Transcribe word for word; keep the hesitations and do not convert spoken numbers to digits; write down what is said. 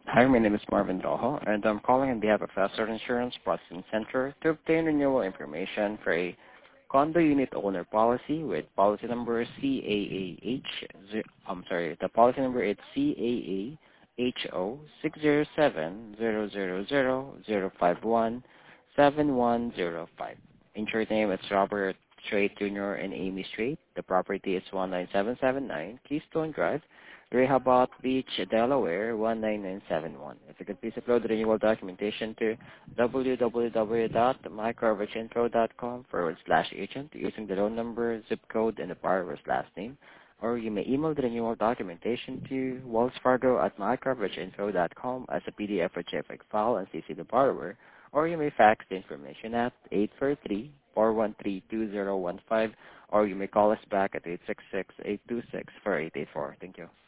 Hi, my name is Marvin Rojo, and I'm calling on behalf of Faster Insurance Processing Center to obtain renewal information for a condo unit owner policy with policy number C A A H. I'm sorry, the policy number is C A A H O six zero seven zero zero zero zero five one seven one zero five. Insured name is Robert Strait Junior and Amy Strait. The property is one nine seven seven nine Keystone Drive, Rehoboth Beach, Delaware, one nine nine seven one. If you could please upload the renewal documentation to w w w dot my coverage info dot com forward slash agent using the loan number, zip code, and the borrower's last name. Or you may email the renewal documentation to Wells Fargo at my coverage info dot com as a P D F or JPEG file and C C the borrower. Or you may fax the information at eight four three, four one three, two zero one five, or you may call us back at eight six six, eight two six, four eight eight four. Thank you.